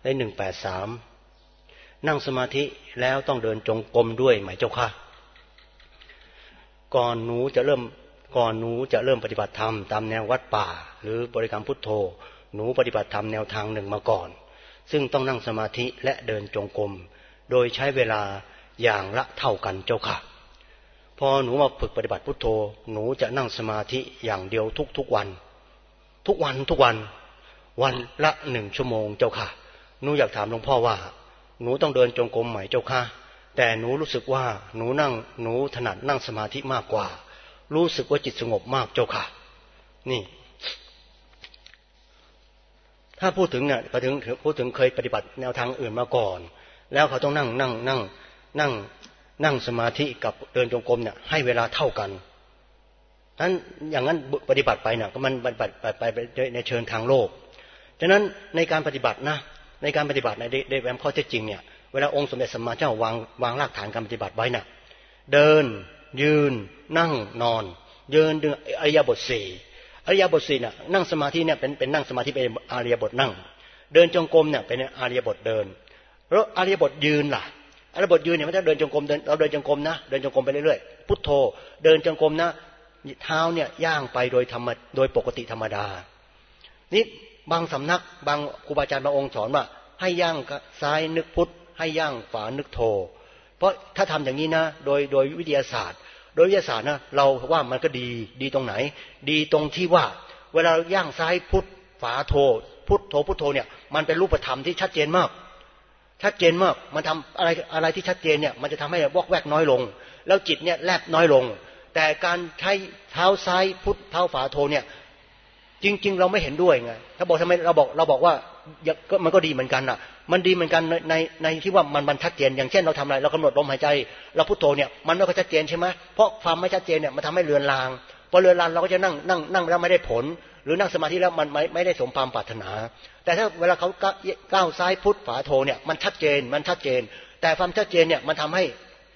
ใน183นั่งสมาธิแล้วต้องเดินจงกรมด้วยไหมเจ้าค่ะก่อนหนูจะเริ่มปฏิบัติธรรมตามแนววัดป่าหรือบริกรรมพุทโธหนูปฏิบัติธรรมแนวทางหนึ่งมาก่อนซึ่งต้องนั่งสมาธิและเดินจงกรมโดยใช้เวลาอย่างละเท่ากันเจ้าค่ะพอหนูมาฝึกปฏิบัติพุทโธหนูจะนั่งสมาธิอย่างเดียวทุกวันวันละ1 ชั่วโมงเจ้าค่ะหนูอยากถามหลวงพ่อว่าหนูต้องเดินจงกรมไหมเจ้าค่ะแต่หนูรู้สึกว่าหนูถนัดนั่งสมาธิมากกว่ารู้สึกว่าจิตสงบมากเจ้าค่ะนี่ถ้าพูดถึงเนี่ยพูดถึงเคยปฏิบัติแนวทางอื่นมาก่อนแล้วเขาต้องนั่งสมาธิกับเดินจงกรมเนี่ยให้เวลาเท่ากันนั้นอย่างนั้นปฏิบัติไปเนี่ยก็มันปฏิบัติไปในเชิงทางโลกฉะนั้นในการปฏิบัตินะในการปฏิบัติในแบบข้อเท็จจริงเนี่ยเวลาองค์สมเด็จสัมมาเจ้าวางรากฐานการปฏิบัติไว้น่ะเดินยืนนั่งนอนเดินอริยบท4อริยบท4น่ะนั่งสมาธิเนี่ยเป็นนั่งสมาธิเป็นอริยบทนั่งเดินจงกรมเนี่ยเป็นอริยบทเดินแล้วอริยบทยืนล่ะอริยบทยืนเนี่ยไม่ใช่เดินจงกรมเราเดินจงกรมนะเดินจงกรมไปเรื่อยๆพุทโธเดินจงกรมนะเท้าเนี่ยย่างไปโดยปกติธรรมดานี่บางสำนักบางครูบาอาจารย์บางองค์สอนว่าให้ย่างซ้ายนึกพุทให้ย่างขวานึกโธเพราะถ้าทำอย่างนี้นะโดยวิทยาศาสตร์นะเราว่ามันก็ดีตรงไหนดีตรงที่ว่าเวลาย่างซ้ายพุทขวาโธพุทโธเนี่ยมันเป็นรูปธรรมที่ชัดเจนมากมันทำอะไรที่ชัดเจนเนี่ยมันจะทำให้วอกแวกน้อยลงแล้วจิตเนี่ยแลบน้อยลงแต่การใช้เท้าซ้ายพุทเท้าขวาโธเนี่ยจริงๆเราไม่เห็นด้วยไงถ้าบอกทำไมเราบอกว่ามันก็ดีเหมือนกันน่ะมันดีเหมือนกันในที่ว่ามันชัดเจนอย่างเช่นเราทำอะไรเรากำหนดลมหายใจเราพุทโธเนี่ยมันไม่ค่อยชัดเจนใช่ไหมเพราะความไม่ชัดเจนเนี่ยมันทำให้เลือนลางพอเลือนลางเราก็จะนั่งแล้วไม่ได้ผลหรือนั่งสมาธิแล้วมันไม่ได้สมความปรารถนาแต่ถ้าเวลาเขาก้าวซ้ายพุทขวาโธเนี่ยมันชัดเจนแต่ความชัดเจนเนี่ยมันทำให้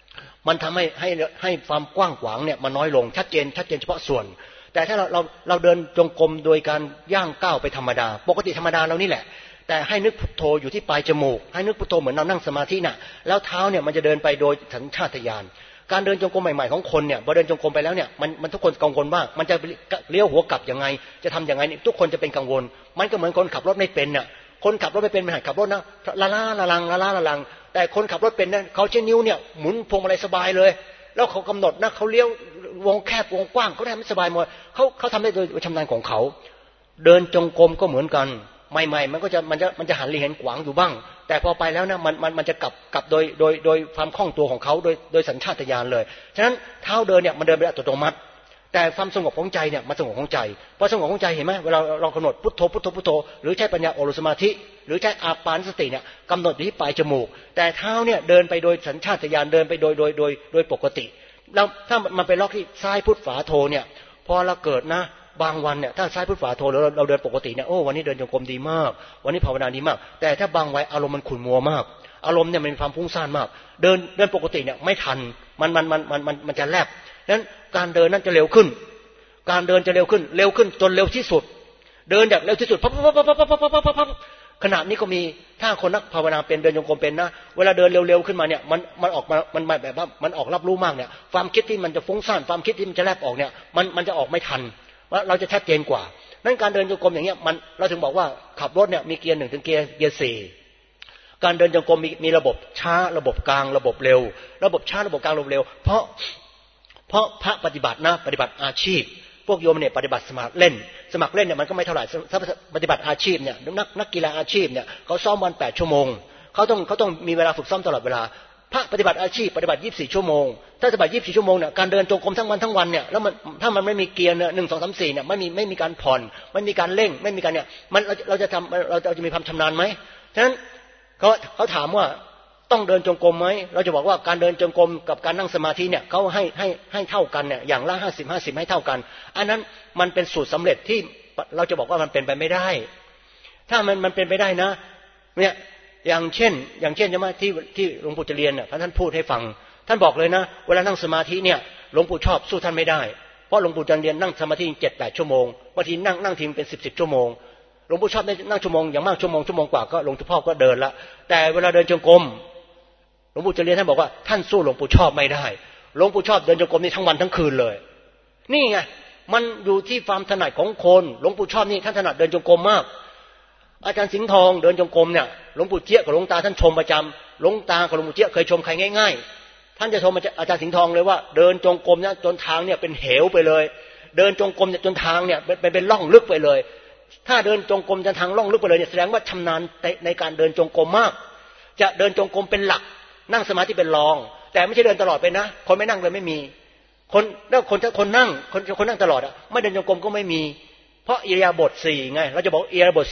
ความกว้างขวางเนี่ยมันน้อยลงชัดเจนเฉพาะส่วนแต่ถ้าเราเดินจงกรมโดยการย่างก้าวไปธรรมดาปกติธรรมดาเรานี่แหละแต่ให้นึกพุทโธอยู่ที่ปลายจมูกให้นึกพุทโธเหมือนเรานั่งสมาธิน่ะแล้วเท้าเนี่ยมันจะเดินไปโดยสัญชาตญาณการเดินจงกรมใหม่ๆของคนเนี่ยพอเดินจงกรมไปแล้วเนี่ยมันทุกคนกังวลว่ามันจะเลี้ยวหัวกลับยังไงจะทำยังไงทุกคนจะเป็นกังวลมันก็เหมือนคนขับรถไม่เป็นน่ะคนขับรถไม่เป็นมันหัดขับรถนะละลังแต่คนขับรถเป็นเนี่ยเขาใช้นิ้วเนี่ยหมุนพวงมาลัยสบายเลยแล้วเขากำหนดนะเขาเลี้ยววงแคบวงกว้างเขาทำให้สบายหมดเขาทำได้โดยชำนาญของเขาเดินจงกรมก็เหมือนกันใหม่ๆมันจะหันหลีเห็นขวางอยู่บ้างแต่พอไปแล้วนะมันจะกลับโดยความคล่องตัวของเขาโดยสัญชาตญาณเลยฉะนั้นเท้าเดินเนี่ยมันเดินไปอัตโนมัติแต่ความสงบของใจเนี่ยมันสงบของใจพอสงบของใจเห็นไหมเวลาเรากำหนดพุทโธหรือใช้ปัญญาอบรมสมาธิหรือใช้อาปานสติเนี่ยกำหนดที่ปลายจมูกแต่เท้าเนี่ยเดินไปโดยสัญชาตญาณเดินไปโดยปกติแล้วถ้ามันไปล็อกที่ซ้ายพุทขวาโธเนี่ยพอเราเกิดนะบางวันเนี่ยถ้าซ้ายพุทขวาโธแล้วเราเดินปกติเนี่ยโอ้วันนี้เดินจงกรมดีมากวันนี้ภาวนาดีมากแต่ถ้าบางไว้อารมณ์มันขุ่นมัวมากอารมณ์เนี่ยมันมีความฟุ้งซ่านมากเดินปกติเนี่ยไม่ทันมันจะแลบนั้นการเดินนั้นจะเร็วขึ้นจนเร็วที่สุดเดินแบบเร็วที่สุดขณะนี้ก็มีถ้าคนนักภาวนาเป็นเดินจงกรมเป็นนะเวลาเดินเร็วๆขึ้นมาเนี่ยมันออกมามันแบบว่ามันออกรับรู้มากเนี่ยความคิดที่มันจะฟุ้งซ่านความคิดที่มันจะแลบออกเนี่ยมันจะออกไม่ทันว่าเราจะชัดเจนกว่านั้นการเดินจงกรมอย่างเงี้ยเราถึงบอกว่าขับรถเนี่ยมีเกียร์1ถึงเกียร์4การเดินจงกรมมีระบบช้าระบบกลางระบบเร็วระบบช้าระบบกลางระบบเร็วเพราะพระปฏิบัตินะปฏิบัติอาชีพพวกโยมเนี่ยปฏิบัติสมัครเล่นเนี่ยมันก็ไม่เท่าไหร่ปฏิบัติอาชีพเนี่ยนักกีฬาอาชีพเนี่ยเขาซ้อมวัน8ชั่วโมงเขาต้องมีเวลาฝึกซ้อมตลอดเวลาพระปฏิบัติอาชีพปฏิบัติ24ชั่วโมงถ้าปฏิบัติ24ชั่วโมงเนี่ยการเดินจงกรมทั้งวันเนี่ยแล้วมันถ้ามันไม่มีเกียร์1 2 3 4เนี่ยไม่มีการผ่อนไม่มีการเร่งไม่มีการเนี่ยเราจะมีความชำนาญไหมฉะนั้นเขาถามว่าต้องเดินจงกรมไหมเราจะบอกว่าการเดินจงกรมกับการนั่งสมาธิเนี่ยเขาให้เท่ากันเนี่ยอย่างละ50ให้เท่ากันอันนั้นมันเป็นสูตรสำเร็จที่เราจะบอกว่ามันเป็นไปไม่ได้ถ้ามันเป็นไปได้นะเนี่ยอย่างเช่นใช่ไหมที่หลวงปู่จะเรียนเนี่ยท่านพูดให้ฟังท่านบอกเลยนะเวลานั่งสมาธิเนี่ยหลวงปู่ชอบสู้ท่านไม่ได้เพราะหลวงปู่จะเรียนนั่งสมาธิ7-8 ชั่วโมงบางทีนั่งทีเป็น10 ชั่วโมงหลวงปู่ชอบนั่งชั่วโมงอย่างมากชั่วโมงกว่าก็หลวงพ่อก็เดินละแต่เวลาเดินจงกรมหลวงปู่เจริญท่านบอกว่าท่านสู้หลวงปู่ชอบไม่ได้หลวงปู่ชอบเดินจงกรมนี่ทั้งวันทั้งคืนเลยนี่ไงมันอยู่ที่ความถนัดของคนหลวงปู่ชอบนี่ท่านถนัดเดินจงกรมมากอาจารย์สิงห์ทองเดินจงกรมเนี่ยหลวงปู่เจี๊ยบกับหลวงตาท่านชมประจำหลวงตากับหลวงปู่เจี๊ยบเคยชมใครง่ายๆท่านจะชมอาจารย์สิงห์ทองเลยว่าเดินจงกรมเนี่ยจนทางเนี่ยเป็นเหวไปเลยเดินจงกรมเนี่ยจนทางเนี่ยเป็นร่องลึกไปเลยถ้าเดินจงกรมจนทางร่องลึกไปเลยเนี่ยแสดงว่าชำนาญในการเดินจงกรมมากจะเดินจงกรมเป็นหลักนั่งสมาธิเป็นรองแต่ไม่ใช่เดินตลอดไปนะคนไม่นั่งเลยไม่มีคนแล้วคนนั่งตลอดอ่ะไม่เดินจงกรมก็ไม่มีเพราะอิริยาบถ4ไงเราจะบอกอิริยาบถ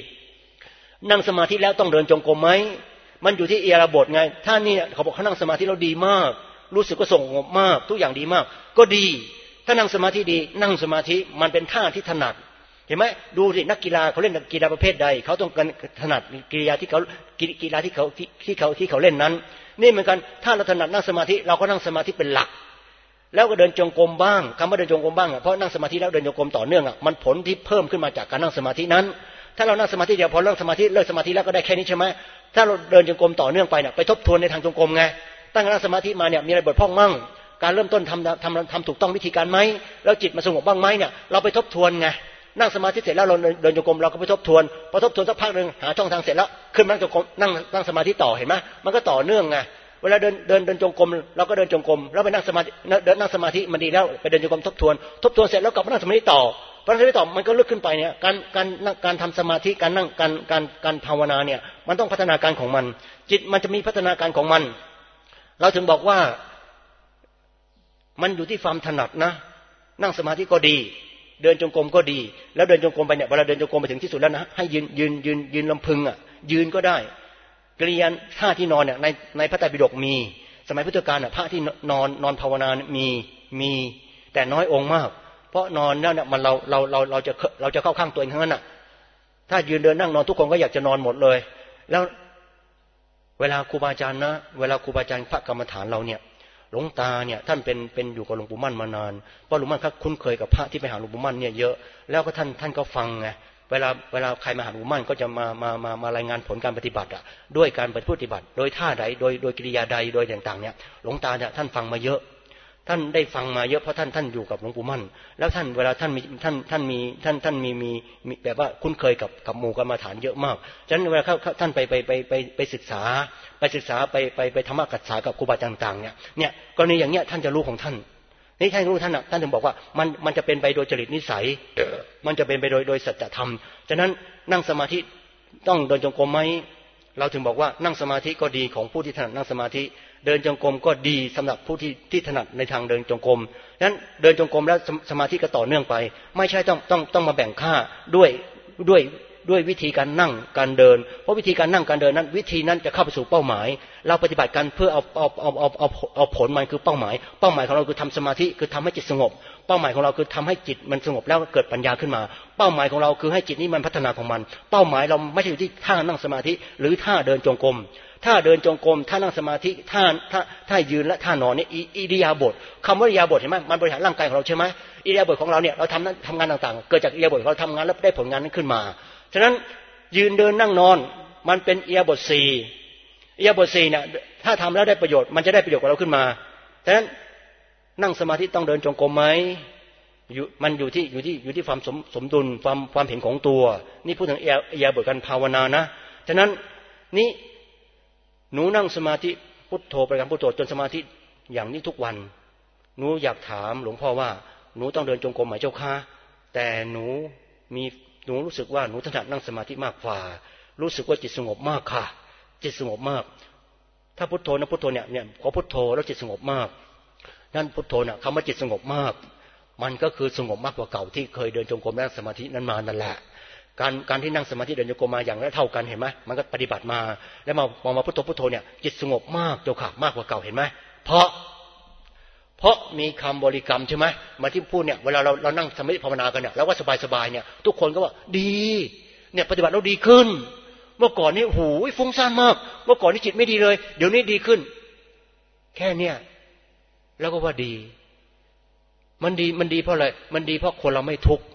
4นั่งสมาธิแล้วต้องเดินจงกรมไหมมันอยู่ที่อิริยาบถไงถ้านี่เขาบอกเขานั่งสมาธิแล้วดีมากรู้สึกว่าสงบมากทุกอย่างดีมากก็ดีถ้านั่งสมาธิดีนั่งสมาธิมันเป็นท่าที่ถนัดเห็นไหมดูสินักกีฬาเขาเล่นกีฬาประเภทใดเขาต้องการถนัดกีฬาที่เขาเล่นนั้นนี่เหมือนกันถ้าเราถนัดนั่งสมาธิเราก็นั่งสมาธิเป็นหลักแล้วก็เดินจงกรมบ้างคำว่าเดินจงกรมบ้างเพราะนั่งสมาธิแล้วเดินจงกรมต่อเนื่องมันผลที่เพิ่มขึ้นมาจากการนั่งสมาธินั้นถ้าเรานั่งสมาธิเดียวพอเลิกสมาธิแล้วก็ได้แค่นี้ใช่ไหมถ้าเราเดินจงกรมต่อเนื่องไปเนี่ยไปทบทวนในทางจงกรมไงตั้งนั่งสมาธิมาเนี่ยมีอะไรบกพร่องมั่งการเริ่มต้นทำถูกต้องวิธีการไหมแล้วจิตมาสงบบ้างไหมเนี่ยเราไปทบทวนไงนั่งสมาธิเสร็จแล้วเราเดินจงกรมเราก็ไปทบทวนพอทบทวนสักพักนึงหาช่องทางเสร็จแล้วขึ้นมานั่งจงกรมนั่งสมาธิต่อเห็นไหมมันก็ต่อเนื่องไงเวลาเดินจงกรมเราก็เดินจงกรมแล้วไปนั่งสมาธินั่งสมาธิมันดีแล้วไปเดินจงกรมทบทวนเสร็จแล้วกลับมานั่งสมาธิต่อพอนั่งสมาธิต่อมันก็ลึกขึ้นไปเนี่ยการทำสมาธิการนั่งการภาวนาเนี่ยมันต้องพัฒนาการของมันจิตมันจะมีพัฒนาการของมันเราถึงบอกว่ามันอยู่ที่ความถนัดนะนั่งสมาธิก็ดีเดินจงกรมก็ดีแล้วเดินจงกรมไปเนี่ยเวลาเดินจงกรมไปถึงที่สุดแล้วนะให้ยืนลำพึงอ่ะยืนก็ได้กริยาท่าที่นอนเนี่ยในพระไตรปิฎกมีสมัยพุทธกาลน่ะพระที่นอนภาวนามีแต่น้อยองค์มากเพราะนอนแล้วเนี่ยมันเราจะเข้าข้างตัวเองทั้งนั้นน่ะถ้ายืนเดินนั่งนอนทุกคนก็อยากจะนอนหมดเลยแล้วเวลาครูบาอาจารย์นะเวลาครูบาอาจารย์พระกรรมฐานเราเนี่ยหลวงตาเนี่ยท่านเป็นอยู่กับหลวงปู่มั่นมานานเพราะหลวงปู่มั่นเขาคุ้นเคยกับพระที่ไปหาหลวงปู่มั่นเนี่ยเยอะแล้วก็ท่านก็ฟังไงเวลาใครมาหาหลวงปู่มั่นก็จะมารายงานผลการปฏิบัติอ่ะด้วยการปฏิบัติโดยท่าใดโดยกิริยาใดโดยต่างๆเนี่ยหลวงตาเนี่ยท่านฟังมาเยอะท่านได้ฟังมาเยอะเพราะท่านอยู่กับหลวงปู่มั่นแล้วท่านเวลาท่านมีแบบว่าคุ้นเคยกับหมู่กรรมฐานเยอะมากฉะนั้นเวลาท่านไปศึกษาไปธรรมะกัสสากับครูบาอาจารย์ต่างๆเนี่ยกรณีอย่างเงี้ยท่านจะรู้ของท่านนี่ท่านรู้ท่านถึงบอกว่ามันจะเป็นไปโดยจริตนิสัยมันจะเป็นไปโดยสัจธรรมฉะนั้นนั่งสมาธิต้องเดินจงกรมไหมเราถึงบอกว่านั่งสมาธิก็ดีของผู้ที่ถนัดนั่งสมาธิเดินจงกรมก็ดีสำหรับผู้ที่ถนัดในทางเดินจงกรมนั้นเดินจงกรมแล้วสมาธิก็ต่อเนื่องไปไม่ใช่ต้องมาแบ่งค่าด้วยวิธีการนั่งการเดินเพราะวิธีการนั่งการเดินนั้นวิธีนั้นจะเข้าไปสู่เป้าหมายเราปฏิบัติกันเพื่อเอาผลมันคือเป้าหมายของเราคือทำสมาธิคือทำให้จิตสงบเป้าหมายของเราคือทำให้จิตมันสงบแล้วเกิดปัญญาขึ้นมาเป้าหมายของเราคือให้จิตนี้มันพัฒนาของมันเป้าหมายเราไม่ใช่อยู่ที่ท่านั่งสมาธิหรือท่าเดินจงกรมท่าเดินจงกรมท่านั่งสมาธิท่ายืนและท่านอนเนี่ยอิริยาบถคำว่าอิริยาบถเห็นไหมมันบริหารร่างกายของเราใช่ไหมอิริยาบถของเราเนี่ยเราทำงานต่างๆเกิดจากอิริยาบถเราทำงานแล้วได้ผลงานนั้นขึ้นมาฉะนั้นยืนเดินนั่งนอนมันเป็นอิริยาบถ4อิริยาบถ4เนี่ยถ้าทำแล้วได้ประโยชน์มันจะได้ประโยชน์กับเราขึ้นมาฉะนั้นนั่งสมาธิต้องเดินจงกรมไหมมันอยู่ที่ความสมดุลความเห็นของตัวนี่พูดถึงอิริยาบถการภาวนานะฉะนั้นนี่หนูนั่งสมาธิพุทโธบริกรรมพุทโธจนสมาธิอย่างนี้ทุกวันหนูอยากถามหลวงพ่อว่าหนูต้องเดินจงกรมไหมเจ้าค่ะแต่หนูรู้สึกว่าหนูถนัดนั่งสมาธิมากกว่ารู้สึกว่าจิตสงบมากค่ะจิตสงบมากถ้าพุทโธนะพุทโธเนี่ยพอพุทโธแล้วจิตสงบมากนั่นพุทโธน่ะคำว่าจิตสงบมากมันก็คือสงบมากกว่าเก่าที่เคยเดินจงกรมนั่งสมาธินั้นมานั่นแหละการที่นั่งสมาธิเดินจงกรมมาอย่างนั้นเท่ากันเห็นไหมมันก็ปฏิบัติมาแล้วมาพุทโธเนี่ยจิตสงบมากเจ้าค่ะมากกว่าเก่าเห็นไหมเพราะมีคำบริกรรมใช่ไหมมาที่พูดเนี่ยเวลาเรานั่งสมาธิภาวนากันเนี่ยแล้วว่าสบายเนี่ยทุกคนก็ว่าดีเนี่ยปฏิบัติเราดีขึ้นเมื่อก่อนนี่โอ้โหฟุ้งซ่านมากเมื่อก่อนนี่จิตไม่ดีเลยเดี๋ยวนี้ดีขึ้นแค่เนี่ยแล้วก็ว่าดีมันดีเพราะอะไรมันดีเพราะคนเราไม่ทุกข์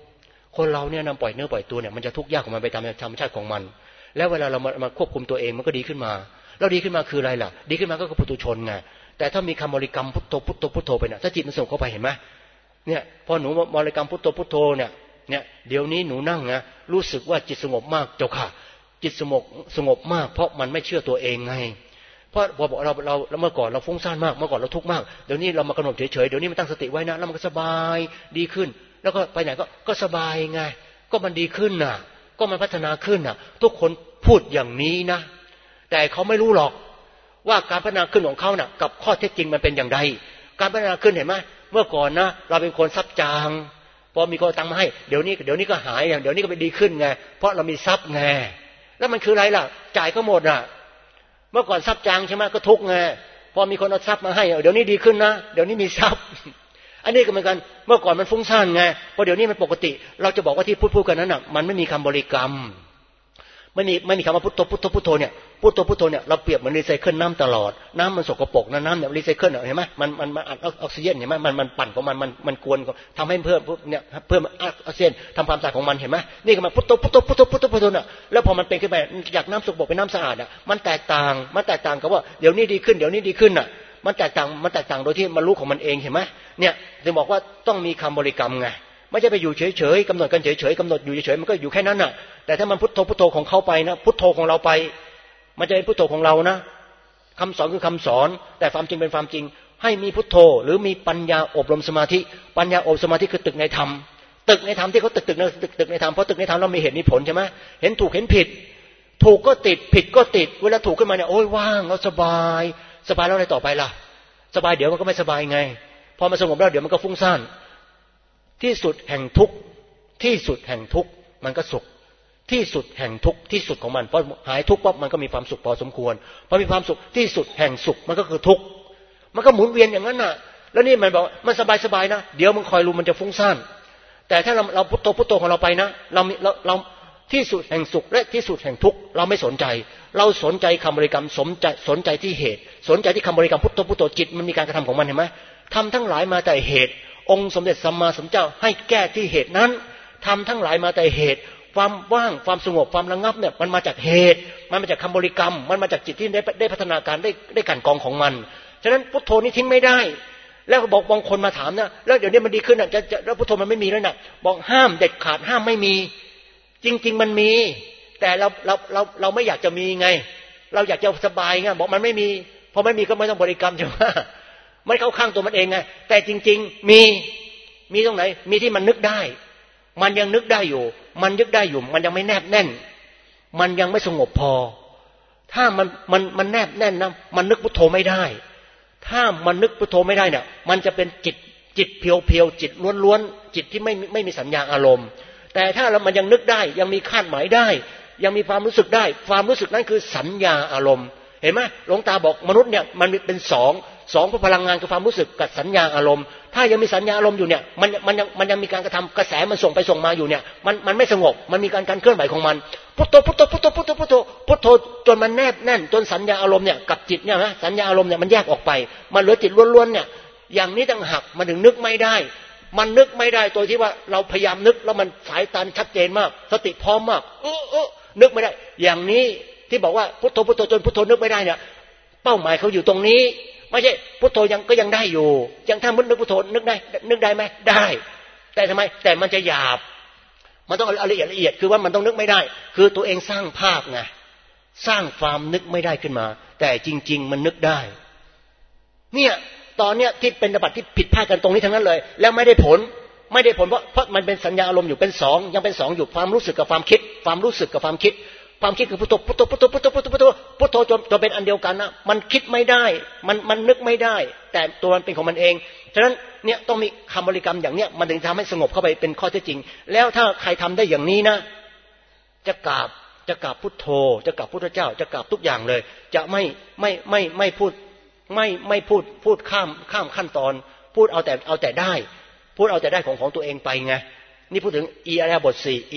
คนเราเนี่ยนำปล่อยเนื้อปล่อยตัวเนี่ยมันจะทุกข์ยากของมันไปตามธรรมชาติของมันแล้วเวลาเรามาควบคุมตัวเองมันก็ดีขึ้นมาแล้วดีขึ้นมาคืออะไรล่ะดีขึ้นมาก็คือปุถุชนไงแต่ถ้ามีคำบริกรรมพุทโธพุทโธพุทโธไปเนี่ยถ้าจิตมันส่งเข้าไปเห็นไหมเนี่ยพอหนูบริกรรมพุทโธพุทโธเนี่ยเดี๋ยวนี้หนูนั่งนะรู้สึกว่าจิตสงบมากเจ้าค่ะจิตสงบมากเพราะมันไม่เชื่อตัวเองไงเพราะพอบอกเราเมื่อก่อนเราฟุ้งซ่านมากเมื่อก่อนเราทุกข์มากเดี๋ยวนี้เรามากำหนดเฉยๆเดี๋ยวนี้มันตั้งสติไว้นะแล้วมันก็สบายดีขึ้นแล้วก็ไปไหนก็สบายไงก็มันดีขึ้นน่ะก็มันพัฒนาขึ้นน่ะทุกคนพูดอย่างนี้นะแต่เขาไม่รู้หรอกว่าการพัฒนาขึ้นของเขาน่ะกับข้อเท็จจริงมันเป็นอย่างไรการพัฒนาขึ้นเห็นไหมเมื่อก่อนนะเราเป็นคนทรัพย์จางพอมีคนตังมาให้เดี๋ยวนี้ก็หายอย่างเดี๋ยวนี้ก็ไปดีขึ้นไงเพราะเรามีทรัพย์ไงแล้วมันคืออะไรล่ะจ่ายก็หมดอ่ะเมื่อก่อนทรัพย์จางใช่ไหมก็ทุกข์ไงพอมีคนเอาทรัพย์มาให้เดี๋ยวนี้ดีขึ้นนะเดี๋ยวนี้มีทรัพย์อันนี้ก็เหมือนกันเมื่อก่อนมันฟุ้งซ่านไงพอเดี๋ยวนี้มันปกติเราจะบอกว่าที่พูดกันนั้นน่ะมันไม่มีคำบริกรรมไม่มีคำว่าพุทโธพุทโธพุทโธเนี่ยพุทโธพุทโธเนี่ยเราเปรียบเหมือนรีไซเคิลน้ำตลอดน้ำมันสกปรกนะน้ำเนี่ยรีไซเคิลเห็นไหมมันอัดออกซิเจนเห็นไหมมันปั่นของมันกวนทำให้เพิ่มออกซิเจนทำความสะอาดของมันเห็นไหมนี่ก็มาพุทโธพุทโธพุทโธพุทโธพุทโธเนี่ยแล้วพอมันเป็นขึ้นไปจากน้ำสกปรกเป็นน้ำสะอาดอ่ะมันแตกต่างกับว่าเดี๋ยวนี้ดีขึ้นเดี๋ยวนี้ดีขึ้นอ่ะมันแตกต่างโดยที่มันรู้ของมันเองเห็นไหมเนี่ยถึงบอกว่าต้องมีคำบริกรรมไงไม่ใช่ไปอยู่เฉยๆกำหนดกันเฉยๆกำหนดอยู่เฉยๆมันก็อยู่แค่นั้นน่ะแต่ถ้ามันพุทโธพุทโธของเขาไปนะพุทโธของเราไปมันจะเป็นพุทโธของเรานะคำสอนคือคำสอนแต่ความจริงเป็นความจริงให้มีพุทโธหรือมีปัญญาอบรมสมาธิปัญญาอบสมาธิคือตึกในธรรมที่เขาตึกในธรรมเพราะตึกในธรรมเรามีเหตุมีผลใช่ไหมเห็นถูกเห็นผิดถูกก็ติดผิดก็ติดเวลาถูกขึ้นมาเนี่ยโอ้ยว่างเราสบายแล้วอะไรต่อไปล่ะสบายเดี๋ยวมันก็ไม่สบายไงพอมันสงบแล้วเดี๋ยวมันก็ฟุ้งซ่านที่สุดแห่งทุกข์ที่สุดแห่งทุกข์มันก็สุขที่สุดแห่งทุกข์ที่สุดของมันพอหายทุกข์ปั๊บมันก็มีความสุขพอสมควรพอมีความสุขที่สุดแห่งสุขมันก็คือทุกข์มันก็หมุนเวียนอย่างนั้นน่ะแล้วนี่มันบอกมันสบายนะเดี๋ยวมึงคอยรู้มันจะฟุ้งซ่านแต่ถ้าเราพุทโธของเราไปนะเราที่สุดแห่งสุขและที่สุดแห่งทุกข์เราไม่สนใจเราสนใจคำบริกรรมสนใจที่เหตุสนใจที่คำบริกรรมพุทโธจิตมันมีการกระทำของมันเห็นไหมทำทั้งหลายมาแต่เหตุองค์สมเด็จสัมมาสัมพุทธเจ้าให้แก้ที่เหตุนั้นทำทั้งหลายมาแต่เหตุความว่างความสงบความระงับเนี่ยมันมาจากเหตุมันมาจากคำบริกรรมมันมาจากจิตที่ได้พัฒนาการได้การกองของมันฉะนั้นพุทโธนี่ทิ้งไม่ได้แล้วบอกบางคนมาถามนะแล้วเดี๋ยวนี้มันดีขึ้นอ่ะจะแล้วพุทโธมันไม่มีแล้วน่ะบอกห้ามเด็ดขาดห้ามไม่มีจริงๆมันมีแต่เราไม่อยากจะมีไงเราอยากจะสบายไงบอกมันไม่มีพอไม่มีก็ไม่ต้องบริกรรมใช่ไหมไม่เข้าข้างตัวมันเองไงแต่จริงๆมีตรงไหนมีที่มันนึกได้มันยังนึกได้อยู่มันยึดได้อยู่มันยังไม่แนบแน่นมันยังไม่สงบพอถ้ามันแนบแน่นนะมันนึกพุทโธไม่ได้ถ้ามันนึกพุทโธไม่ได้เนี่ยมันจะเป็นจิตเพียวๆจิตล้วนๆจิตที่ไม่มีสัญญาอารมณ์แต่ถ้ามันยังนึกได้ยังมีคาดหมายได้ยังมีความรู้สึกได้ความรู้สึกนั้นคือสัญญาอารมณ์เห็นไหมหลวงตาบอกมนุษย์เนี่ยมันเป็นสองพลังงานคือความรู้สึกกับสัญญาอารมณ์ถ้ายังมีสัญญาอารมณ์อยู่เนี่ยมันยังมีการกระทำกระแสมันส่งไปส่งมาอยู่เนี่ยมันไม่สงบมันมีการเคลื่อนไหวของมันพุทโธจนมันแนบแน่นจนสัญญาอารมณ์เนี่ยกับจิตเนี่ยนะสัญญาอารมณ์เนี่ยมันแยกออกไปมันเหลือจิตล้วนๆเนี่ยอย่างนี้ต่างหากมันถึงนึกไม่ได้มันนึกไม่ได้ตัวที่ว่าเราพยายามนึกแล้วมันสายตาชัดเจนมากสติพร้อมมากนึกไม่ได้อย่างนี้ที่บอกว่าพุทโธจนพุทโธนึกไม่ได้เนี่ยเป้าหมายเขาอยู่ตรงนี้ไม่ใช่พุทโธก็ยังได้อยู่ยังถ้านึกพุทโธนึกได้ไหมได้แต่ทำไมแต่มันจะหยาบมันต้องเอาละเอียดคือว่ามันต้องนึกไม่ได้คือตัวเองสร้างภาพไงสร้างความนึกไม่ได้ขึ้นมาแต่จริงๆมันนึกได้เนี่ยตอนเนี้ยที่เป็นปฏิบัติที่ผิดพลาดกันตรงนี้ทั้งนั้นเลยแล้วไม่ได้ผลเพราะมันเป็นสัญญาอารมณ์อยู่เป็นสองยังเป็นสองอยู่ความรู้สึกกับความคิดความรู้สึกกับความคิดคือพุทโธจนเป็นอันเดียวกันนะมันคิดไม่ได้มันนึกไม่ได้แต่ตัวมันเป็นของมันเองฉะนั้นเนี่ยต้องมีคำบริกรรมอย่างเนี้ยมันถึงทำให้สงบเข้าไปเป็นข้อเท็จจริงแล้วถ้าใครทำได้อย่างนี้นะจะกราบพุทโธจะกราบพุทธเจ้าจะกราบทุกอย่างเลยจะไม่พูดข้ามขั้นตอนพูดเอาแต่ได้พูดเอาแต่ได้ของตัวเองไปไงนี่พูดถึงอิริยาบถ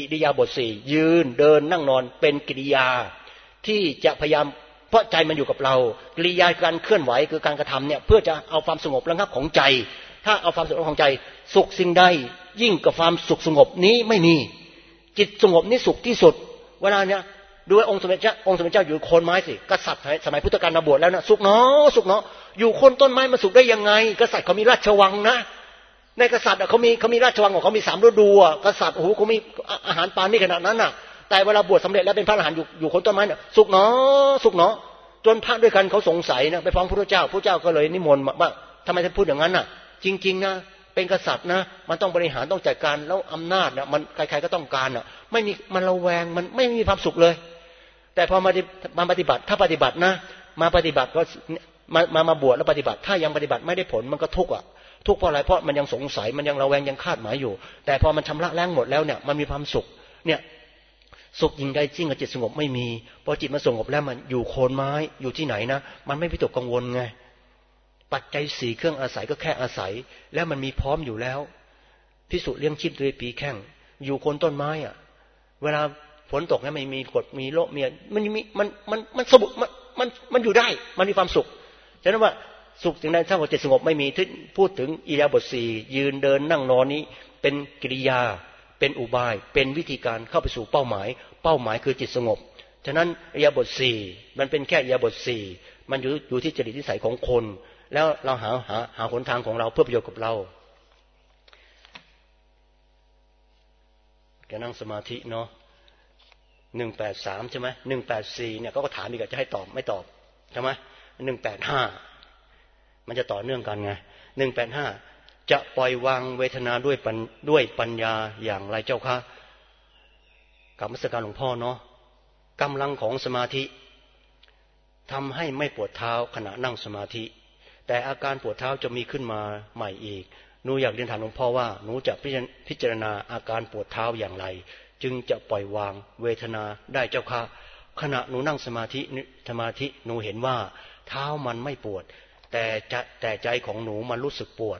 4ยืนเดินนั่งนอนเป็นกิริยาที่จะพยายามเพราะใจมันอยู่กับเรากิริยาการเคลื่อนไหวคือการกระทำเนี่ยเพื่อจะเอาความสงบระงับของใจถ้าเอาความสงบของใจสุขสิ่งใดยิ่งกับความสุขสงบนี้ไม่มีจิตสงบนี้สุขที่สุดเวลาเนี้ยดูองค์สมเด็จเจ้าอยู่โคนไม้สิกษัตริย์สมัยพุทธกาลมาบวชแล้วนะสุขเนาะสุขเนาะอยู่โคนต้นไม้มาสุขได้ยังไงกษัตริย์เขามีราชวังนะในกษัตริย์เขามีราชวังของเขามี3 ฤดูกษัตริย์โอ้โหเขามีอาหารปานนี่ขนาดนั้นน่ะแต่เวลาบวชสำเร็จแล้วเป็นพระอรหันต์อยู่โคนต้นไม้เนี่ยสุขเนาะสุขเนาะจนพระด้วยกันเขาสงสัยนะไปฟ้องพระเจ้าก็เลยนิมนต์ว่าทำไมท่านพูดอย่างนั้นน่ะจริงๆนะเป็นกษัตริย์นะมันต้องบริหารต้องจัดการแล้วอำนาจเนี่ยมันใครๆก็ต้องการน่ะไม่มีมันระแวงมันไม่มีความสุขเลยแต่พอมาปฏิบัติถ้าปฏิบัตินะมาปฏิบัติก็มาบวชแล้วปฏิบัติถ้ายังปฏิบัติไม่ได้ผลมันก็ทุกข์ทุกข์เพราะอะไรเพราะมันยังสงสัยมันยังระแวงยังคาดหมายอยู่แต่พอมันชำระล้างหมดแล้วเนี่ยมันมีความสุขเนี่ยสุขยิ่งใดยิ่งกับจิตสงบไม่มีพอจิตมันสงบแล้วมันอยู่โคนไม้อยู่ที่ไหนนะมันไม่วิตกกังวลไงปัจจัย4เครื่องอาศัยก็แค่อาศัยแล้วมันมีพร้อมอยู่แล้วภิกษุเลี้ยงชีพด้วยปีแข้งอยู่โคนต้นไม้อ่ะเวลาฝนตกเนี่ยไม่มีกฎมีโลกมันสงบมันอยู่ได้มันมีความสุขฉะนั้นว่าสุขถึงได้ถ้าจิตสงบไม่มีที่พูดถึงอิริยาบถ4ยืนเดินนั่งนอนนี้เป็นกิริยาเป็นอุบายเป็นวิธีการเข้าไปสู่เป้าหมายคือจิตสงบฉะนั้นอิริยาบถ4มันเป็นแค่อิริยาบถ4มันอยู่ที่จริตนิสัยของคนแล้วเราหาหนทางของเราเพื่อประโยชน์กับเราการนั่งสมาธิเนาะ183ใช่ไหม184เนี่ยเขาก็ถามอีกจะให้ตอบไม่ตอบใช่ไหม185มันจะต่อเนื่องกันไง185จะปล่อยวางเวทนาด้วยปัญญาอย่างไรเจ้าคะกรรมสการหลวงพ่อเนาะกำลังของสมาธิทำให้ไม่ปวดเท้าขณะนั่งสมาธิแต่อาการปวดเท้าจะมีขึ้นมาใหม่อีกหนูอยากเรียนถามหลวงพ่อว่าหนูจะพิจารณาอาการปวดเท้าอย่างไรจึงจะปล่อยวางเวทนาได้เจ้าค่ะขณะหนูนั่งสมาธิหนูเห็นว่าเท้ามันไม่ปวดแต่ใจของหนูมันรู้สึกปวด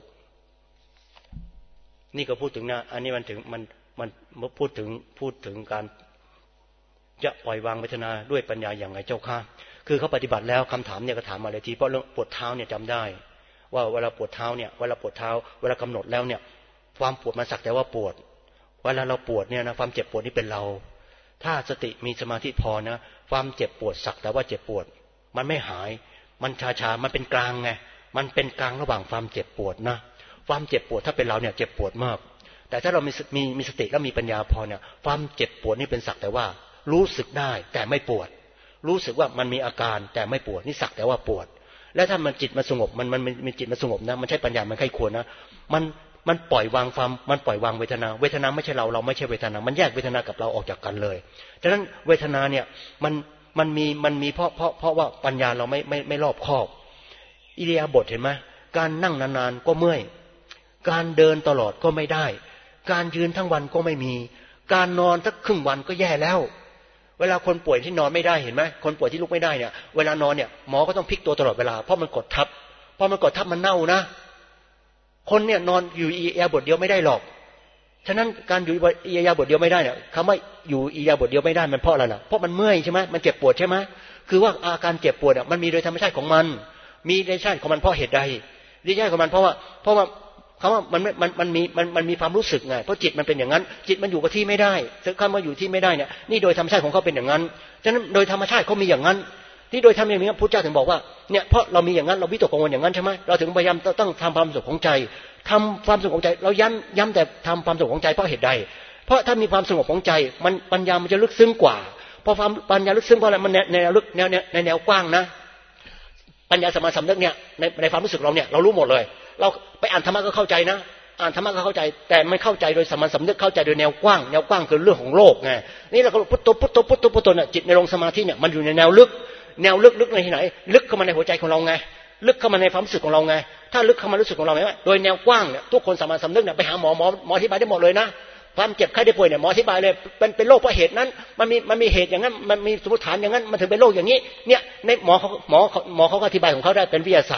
นี่ก็พูดถึงนะอันนี้มันพูดถึงการจะปล่อยวางเวทนาด้วยปัญญาอย่างไรเจ้าค่ะคือเขาปฏิบัติแล้วคำถามเนี่ยก็ถามมาเลยทีเพราะเรื่องปวดเท้าเนี่ยจำได้ว่าเวลาปวดเท้าเนี่ยเวลากำหนดแล้วเนี่ยความปวดมันสักแต่ว่าปวดเวลาเราปวดเนี่ยนะความเจ็บปวดนี่เป็นเราถ้าสติมีสมาธิพอนะความเจ็บปวดสักแต่ว่าเจ็บปวดมันไม่หายมันชามันเป็นกลางไงมันเป็นกลางระหว่างความเจ็บปวดนะความเจ็บปวดถ้าเป็นเราเนี่ยเจ็บปวดมากแต่ถ้าเรามีสติแล้วมีปัญญาพอเนี่ยความเจ็บปวดนี่เป็นสักแต่ว่ารู้สึกได้แต่ไม่ปวดรู้สึกว่ามันมีอาการแต่ไม่ปวดนี่สักแต่ว่าปวดแล้วถ้ามันจิตมันสงบมันมีจิตมันสงบนะมันใช้ปัญญามันใครควรนะมันปล่อยวางมันปล่อยวางเวทนาไม่ใช่เราไม่ใช่เวทนามันแยกเวทนากับเราออกจากกันเลยฉะนั้นเวทนาเนี่ยมันมีเพราะว่าปัญญาเราไม่รอบคอบอิริยาบถเห็นไหมการนั่งนานๆก็เมื่อยการเดินตลอดก็ไม่ได้การยืนทั้งวันก็ไม่มีการนอนสักครึ่งวันก็แย่แล้วเวลาคนป่วยที่นอนไม่ได้เห็นไหมคนป่วยที่ลุกไม่ได้เนี่ยเวลานอนเนี่ยหมอก็ต้องพลิกตัวตลอดเวลาเพราะมันกดทับมันเน่านะคนเนี่ยนอนอยู่อิริยาบถเดียวไม่ได้หรอกฉะนั้นการอยู่อิริยาบถเดียวไม่ได้เนี่ยคำว่าอยู่อิริยาบถเดียวไม่ได้มันเพราะอะไรล่ะเพราะมันเมื่อยใช่ไหมมันเจ็บปวดใช่ไหมคือว่าอาการเจ็บปวดมันมีโดยธรรมชาติของมันมีธรรมชาติของมันเพราะเหตุใดธรรมชาติของมันเพราะว่าคำว่ามันมีความรู้สึกไงเพราะจิตมันเป็นอย่างนั้นจิตมันอยู่กับที่ไม่ได้คำว่าอยู่ที่ไม่ได้เนี่ยนี่โดยธรรมชาติของเขาเป็นอย่างนั้นฉะนั้นโดยธรรมชาติเขามีอย่างนั้นที่โดยทำอย่างนี้พุทธเจ้าถึงบอกว่าเนี่ยเพราะเรามีอย่างนั้นเราวิตกกังวลอย่างนั้นใช่ไหมเราถึงพยายามต้องทำความสุขของใจทำความสุขของใจเราย้ำแต่ทำความสุขของใจเพราะเหตุใดเพราะถ้ามีความสงบของใจมันปัญญามันจะลึกซึ้งกว่าเพราะความปัญญาลึกซึ้งเพราะอะไรมันในแนวลึกในแนวกว้างนะปัญญาสมาสัมนึกเนี่ยในความรู้สึกเราเนี่ยเรารู้หมดเลยเราไปอ่านธรรมะก็เข้าใจนะอ่านธรรมะก็เข้าใจแต่ไม่เข้าใจโดยสมาสัมนึกเข้าใจโดยแนวกว้างคือเรื่องของโลกไงนี่เราก็พุทโธเนี่ยจิตในลงสมาธิเนี่ยมันอยู่ในแนวลึกในที่ไหนลึกเข้ามาในหัวใจของเราไงลึกเข้ามาในความรู้สึกของเราไงถ้าลึกเข้ามารู้สึกของเราไหมโดยแนวกว้างเนี่ยทุกคนสามารถสำนึกเนี่ยไปหาหมออธิบายได้หมดเลยนะความเจ็บไข้ได้ป่วยเนี่ยหมออธิบายเลยเป็นโรคเพราะเหตุนั้นมันมีเหตุอย่างนั้นมันมีสมมติฐานอย่างนั้นมันถึงเป็นโรคอย่างนี้เนี่ยในหมอเขาก็อธิบายของเขาได้เป็นวิทยาศาสตร์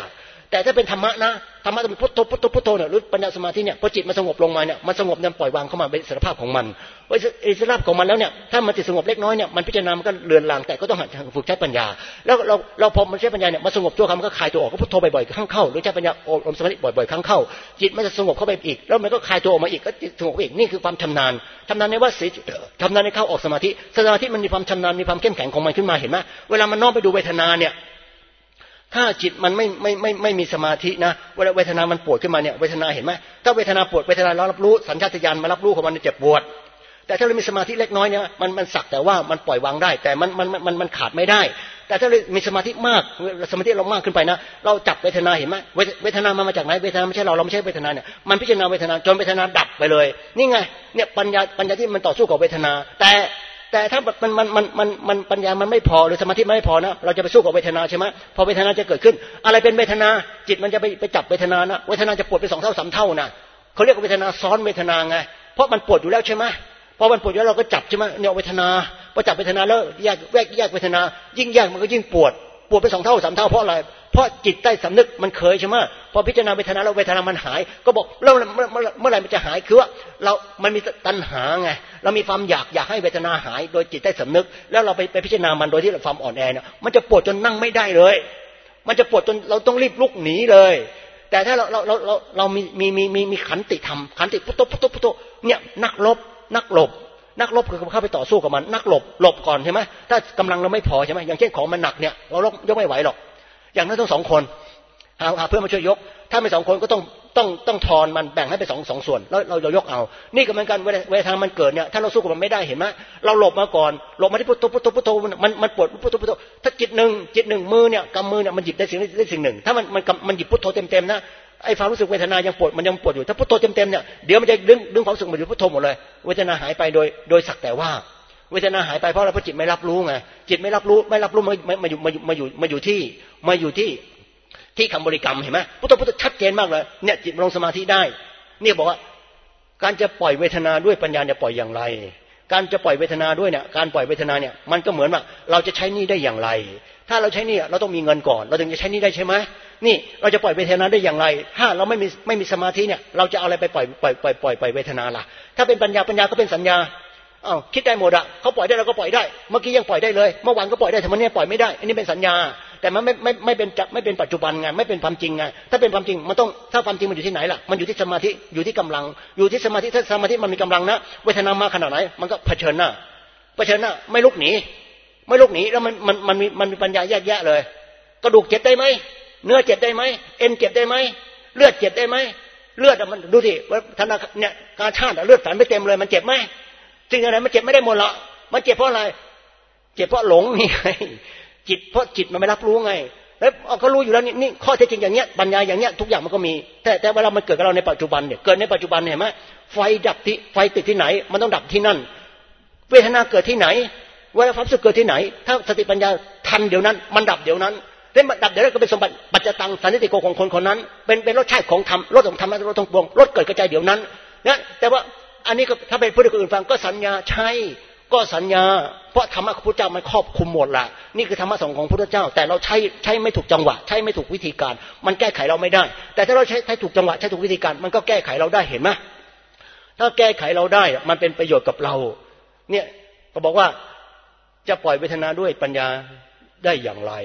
แต่ถ้าเป็นธรรมะนะธรรมะจะเป็นพุทโธพุทโธพุทโธเนี่ยหรือปัญญาสมาธิเนี่ยพอจิตมันสงบลงมาเนี่ยมันสงบเนี่ยปล่อยวางเข้ามาเป็นอิสรภาพของมันอิสรภาพของมันแล้วเนี่ยถ้ามันติดสงบเล็กน้อยเนี่ยมันพิจารณามันก็เลือนลางแต่ก็ต้องหัดฝึกใช้ปัญญาแล้วเราพอมันใช้ปัญญาเนี่ยมันสงบตัวมันก็คลายตัวออกก็พุทโธบ่อยๆครั้งเข้าหรือใช้ปัญญาอบรมสมาธิบ่อยๆครั้งเข้าจิตมันจะสงบเข้าไปอีกแล้วมันก็คลายตัวออกมาอีกก็สงบอีกนี่คือความชำนาญในว่าชำนาญในเข้าออกสมาธิมันมีความชำนาญมีความเข้มแข็งของมันขึ้นมาเห็นไหมเวลามันน้อมไปดูเวทนาเนี่ยถ้าจิตมันไม่มีสมาธินะเวลาเวทนามันปวดขึ้นมาเนี่ยเวทนาเห็นไหมถ้าเวทนาปวดเวทนาเรารับรู้สัญชาตญาณมารับรู้ของมันเจ็บปวดแต่ถ้าเรามีสมาธิเล็กน้อยเนี่ยมันสักแต่ว่ามันปล่อยวางได้แต่มันขาดไม่ได้แต่ถ้าเรามีสมาธิมากสมาธิเรามากขึ้นไปนะเราจับเวทนาเห็นไหมเวทนามาจากไหนเวทนาไม่ใช่เราไม่ใช่เวทนาเนี่ยมันพิจารณาเวทนาจนเวทนาดับไปเลยนี่ไงเนี่ยปัญญาที่มันต่อสู้กับเวทนาแต่ถ้ามันปัญญามันไม่พอหรือสมาธิไม่พอนะเราจะไปสู้กับเวทนาใช่ไหมพอเวทนาจะเกิดขึ้นอะไรเป็นเวทนาจิตมันจะไปจับเวทนานะเวทนาจะปวดไป2 เท่า 3 เท่านะเขาเรียกว่าเวทนาซ้อนเวทนาไงเพราะมันปวดอยู่แล้วใช่ไหมพอมันปวดอยู่แล้วเราก็จับใช่ไหมเนี่ยเวทนาพอจับเวทนาแล้วแยกเวทนายิ่งแยกมันก็ยิ่งปวดไป2 เท่า 3 เท่าเพราะอะไรเพราะจิตใต้สำนึกมันเคยใช่ไหมพอพิจารณาเวทนาแล้วเวทนามันหายก็บอกแล้วเมื่อไหร่มันจะหายคือว่ามันมีตัณหาไงเรามีความอยากให้เวทนาหายโดยจิตใต้สำนึกแล้วเราไปพิจารณามันโดยที่เราความอ่อนแอเนี่ยมันจะปวดจนนั่งไม่ได้เลยมันจะปวดจนเราต้องรีบลุกหนีเลยแต่ถ้าเรามีขันติธรรมขันติพุทโธพุทโธพุทโธเนี่ยนักรบคือเข้าไปต่อสู้กับมันนักหลบก่อนใช่ไหมถ้ากำลังเราไม่พอใช่ไหมอย่างเช่นของมันหนักเนี่ยเรายกไม่ไหวหรอกอย่างนั้นต้อง2 คนหาเพื่อนมาช่วยยกถ้าไม่2 คนก็ต้องทอนมันแบ่งให้เป็น2 ส่วนแล้วเรายกเอานี่ก็เหมือนกันเวลามันเกิดเนี่ยถ้าเราสู้กับมันไม่ได้เห็นไหมเราหลบมาก่อนหลบมาที่พุทโธพุทโธพุทโธมันปวดพุทโธพุทโธถ้าจิตหนึ่งมือเนี่ยกำมือเนี่ยมันหยิบได้สิ่งหนึ่งถ้ามันหยิบพุทโธเต็มๆนะไอ้ความรู้สึกเวทนายังปวดมันยังปวดอยู่ถ้าพุทโธเต็มๆเนี่ยเดี๋ยวมันจะดึงความรู้สึกมาอยู่พุทโธหมดเลยเวทนาหายไปโดยสักแต่ว่าเวทนาหายไปเพราะอะไรเพราะจิตไม่รับรู้ไงจิตไม่รับรู้มาอยู่ที่คำบริกรรมเห็นไหมพุทโธพุทโธชัดเจนมากเลยเนี่ยจิตลงสมาธิได้เนี่ยบอกว่าการจะปล่อยเวทนาด้วยปัญญาเนี่ยปล่อยอย่างไรการจะปล่อยเวทนาด้วยเนี่ยการปล่อยเวทนาเนี่ยมันก็เหมือนว่าเราจะใช้หนี้ได้อย่างไรถ้าเราใช้หนี้เราต้องมีเงินก่อนเราถึงจะใช้หนี้ได้ใช่ไหมนี่เราจะปล่อยเวทนาได้อย่างไรถ้าเราไม่มีสมาธิเนี่ยเราจะเอาอะไรไปปล่อยเวทนาล่ะถ้าเป็นปัญญาก็เป็นสัญญาคิดได้หมดอ่ะเขาปล่อยได้เราก็ปล่อยได้เมื่อกี้ยังปล่อยได้เลยเมื่อวานก็ปล่อยได้แต่วันนี้ปล่อยไม่ได้อันนี้เป็นสัญญาแต่มันไม่เป็นปัจจุบันไงไม่เป็นความจริงไงถ้าเป็นความจริงมันต้องถ้าความจริงมันอยู่ที่ไหนล่ะมันอยู่ที่สมาธิอยู่ที่กำลังอยู่ที่สมาธิถ้าสมาธิมันมีกำลังนะเวทนามาขนาดไหนมันก็เผชิญหน้าไม่ลุกหนีแล้วมันมีปัญญาแยกแยะเลยกระดูกเจ็บได้ไหมเนื้อเจ็บได้ไหมเอ็นเจ็บได้ไหมเลือดเจ็บได้ไหมเลือดมันดูสิว่าธนาเนี่ยการชาติเลือดฝานไปเต็มเลยมันเจ็บไหมสิ่งอะไรมันเจ็บไม่ได้หมดละมันเจ็บเพราะอะไรเจ็บเพราะหลงนี่ไงเพราะจิตมันไม่รับรู้ไงแล้วก็รู้อยู่แล้วนี่ข้อเท็จจริงอย่างเงี้ยปัญญาอย่างเงี้ยทุกอย่างมันก็มีแต่เวลามันเกิดกับเราในปัจจุบันเนี่ยเกิดในปัจจุบันเห็นไหมไฟติดที่ไหนมันต้องดับที่นั่นเวทนาเกิดที่ไหนเวลาความรู้สึกเกิดที่ไหนถ้าสติปัญญาทันเดี๋ยวนั้นมันดับเดี๋ยวนั้นดับเดี๋ยวนั้นก็เป็นสมบัติปัจจตังสันนิติโกของคนนั้นเป็นรสชาติของธรรมรสของธรรมและรสของปวงรสเกิดกระจายเดี๋ยวนั้นนะแต่ว่าอันนี้ก็ถ้าเป็นผู้อื่นฟังก็สัญญาใช่ก็สัญญาเพราะธรรมะของพระพุทธเจ้ามันครอบคลุมหมดละนี่คือธรรมะของพระพุทธเจ้าแต่เราใช้ไม่ถูกจังหวะใช้ไม่ถูกวิธีการมันแก้ไขเราไม่ได้แต่ถ้าเราใช้ถูกจังหวะใช้ถูกวิธีการมันก็แก้ไขเราได้เห็นไหมถ้าแก้ไขเราได้มันเป็นประโยชน์กับเราเนี่ยก็บอกว่าจะปล่อยเวทนาด้วยปัญญาได้อย่างไร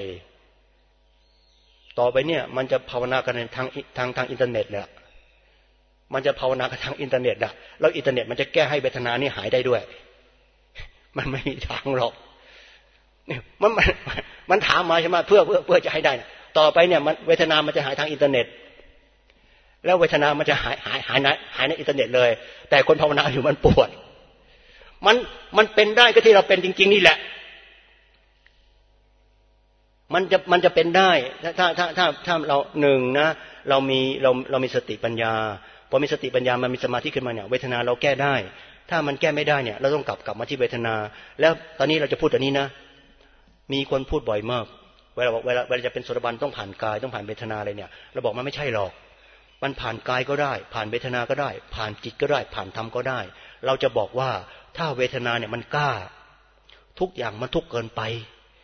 ต่อไปเนี่ยมันจะภาวนากันทางอินเทอร์เน็ตเนี่ยมันจะภาวนากันทางอินเทอร์เน็ตอะแล้วอินเทอร์เน็ตมันจะแก้ให้เวทนานี่หายได้ด้วยมันไม่มีทางหรอกมันถามมาใช่ไหมเพื่อจะให้ได้นะต่อไปเนี่ยเวทนามันจะหายทางอินเทอร์เน็ตแล้วเวทนามันจะหายในอินเทอร์เน็ตเลยแต่คนภาวนาอยู่มันปวดมันเป็นได้ก็ที่เราเป็นจริงๆนี่แหละมันจะเป็นได้ถ้าเราหนึ่งนะเรามีสติปัญญาพอมีสติปัญญามันมีสมาธิขึ้นมาเนี่ยเวทนาเราแก้ได้ถ้ามันแก้ไม่ได้เนี่ยเราต้องกลับมาที่เวทนาแล้วตอนนี้เราจะพูดอันนี้นะมีคนพูดบ่อยมากเวลาจะเป็นโสดาบันต้องผ่านกายต้องผ่านเวทนาอะไรเนี่ยเราบอกมันไม่ใช่หรอกมันผ่านกายก็ได้ผ่านเวทนาก็ได้ผ่านจิตก็ได้ผ่านธรรมก็ได้เราจะบอกว่าถ้าเวทนาเนี่ยมันกล้าทุกอย่างมันทุกข์เกินไป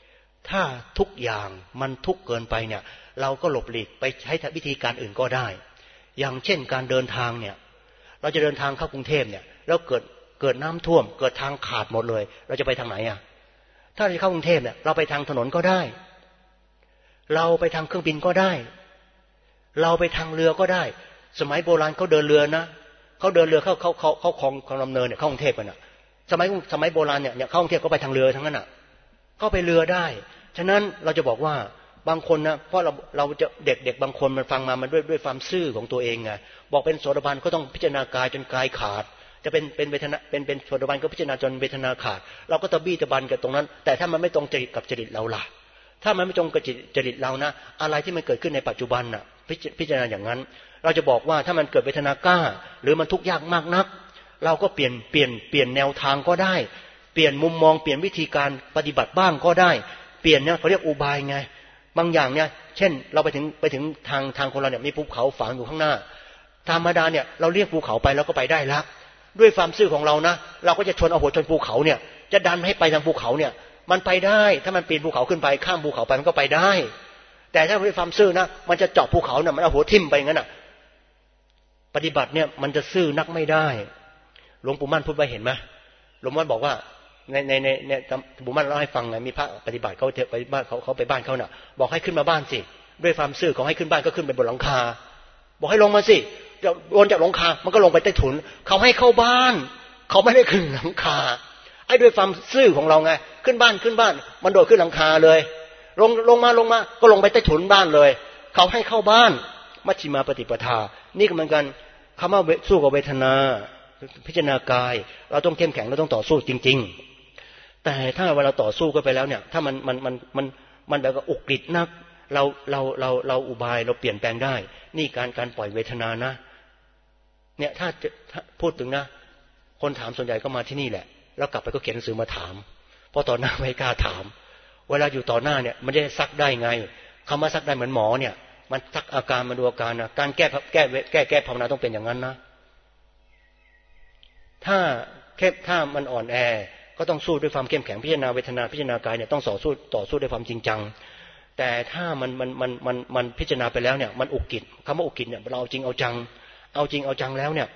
ถ้าทุกอย่างมันทุกข์เกินไปเนี่ยเราก็หลบหลีกไปใช้วิธีการอื่นก็ได้อย่างเช่นการเดินทางเนี่ยเราจะเดินทางเข้ากรุงเทพเนี่ยแล้วเกิดน้ำท่วมเกิดทางขาดหมดเลยเราจะไปทางไหนอ่ะถ้าเราจะเข้ากรุงเทพเนี่ยเราไปทางถนนก็ได้เราไปทางเครื่องบินก็ได้เราไปทางเรือก็ได้สมัยโบราณเขาเดินเรือนะเขาเดินเรือเข้าคลองดำเนินเนี่ยเข้ากรุงเทพกันน่ะสมัยโบราณเนี่ยเข้ากรุงเทพก็ไปทางเรือทั้งนั้นน่ะก็ไปเรือได้ฉะนั้นเราจะบอกว่าบางคนนะเพราะเราจะเด็กบางคนมันฟังมามันด้วยความซื่อของตัวเองไงบอกเป็นโสดาบันก็ต้องพิจารณากายจนกายขาดจะเป็นเวทนาเป็นโสดาบันก็พิจารณาจนเวทนาขาดเราก็ตะบี้ตะบันกับตรงนั้นแต่ถ้ามันไม่ตรงจริตกับจริตเราล่ะถ้ามันไม่ตรงกับจริตเรานะอะไรที่มันเกิดขึ้นในปัจจุบันน่ะพิจารณาอย่างนั้นเราจะบอกว่าถ้ามันเกิดเวทนากล้าหรือมันทุกข์ยากมากนักเราก็เปลี่ยนแนวทางก็ได้เปลี่ยนมุมมองเปลี่ยนวิธีการปฏิบัติบ้างก็ได้เปลี่ยนเนี่ยเขาเรียกอุบายไงบางอย่างเนี่ยเช่นเราไปถึงทางคนเราเนี่ยมีภูเขาฝังอยู่ข้างหน้าธรรมดาเนี่ยเราเรียกภูเขาไปเราก็ไปได้ละด้วยความซื่อของเรานะเราก็จะชนเอาหัวชนภูเขาเนี่ยจะดันให้ไปทางภูเขาเนี่ยมันไปได้ถ้ามันปีนภูเขาขึ้นไปข้ามภูเขาไปมันก็ไปได้แต่ถ้าด้วยความซื่อนะมันจะเจาะภูเขาเนี่ยมันเอาหัวทิ่มไปงั้นน่ะปฏิบัติเนี่ยมันจะซื่อนักไม่ได้หลวงปู่มั่นพูดไว้เห็นไหมหลวงปู่มั่นบอกว่าในหลวงปู่มั่นเล่าให้ฟังไงมีพระปฏิบัติเขาไปบ้านเขาไปบ้านเขาน่ะบอกให้ขึ้นมาบ้านสิด้วยความซื่อของให้ขึ้นบ้านก็ขึ้นไปบนหลังคาบอกให้ลงมาสิโดนจากหลังคามันก็ลงไปใต้ถุนเขาให้เข้าบ้านเขาไม่ได้ขึ้นหลังคาไอ้ด้วยความซื่อของเราไงขึ้นบ้านมันโดดขึ้นหลังคาเลยลงมาก็ลงไปใต้ถุนบ้านเลยเขาให้เข้าบ้านมัชฌิมาปฏิปทานี่ก็เหมือนกันคำว่าสู้กับเวทนาพิจารณากายเราต้องเข้มแข็งเราต้องต่อสู้จริงๆแต่ถ้าเวลาต่อสู้กันไปแล้วเนี่ยถ้ามันแบบว่าอุกฤษนักเราอุบายเราเปลี่ยนแปลงได้นี่การปล่อยเวทนานะเนี่ยถ้าพูดถึงนะคนถามส่วนใหญ่ก็มาที่นี่แหละแล้วกลับไปก็เขียนหนังสือมาถามเพราะต่อหน้าไม่กล้าถามเวลาอยู่ต่อหน้าเนี่ยมันจะซักได้ไงคำว่าซักได้เหมือนหมอเนี่ยมันซักอาการมาดูอาการนะการแก้ภาวนาต้องเป็นอย่างนั้นนะถ้ามันอ่อนแอก็ต้องสู้ด้วยความเข้มแข็งพิจารณาเวทนาพิจารณากายเนี่ยต้องต่อสู้ด้วยความจริงจังแต่ถ้ามันพิจารณาไปแล้วเนี่ยมันอุกิจคำว่าอุกิจเนี่ยเราเอาจริงเอาจังแล้วเนี่ย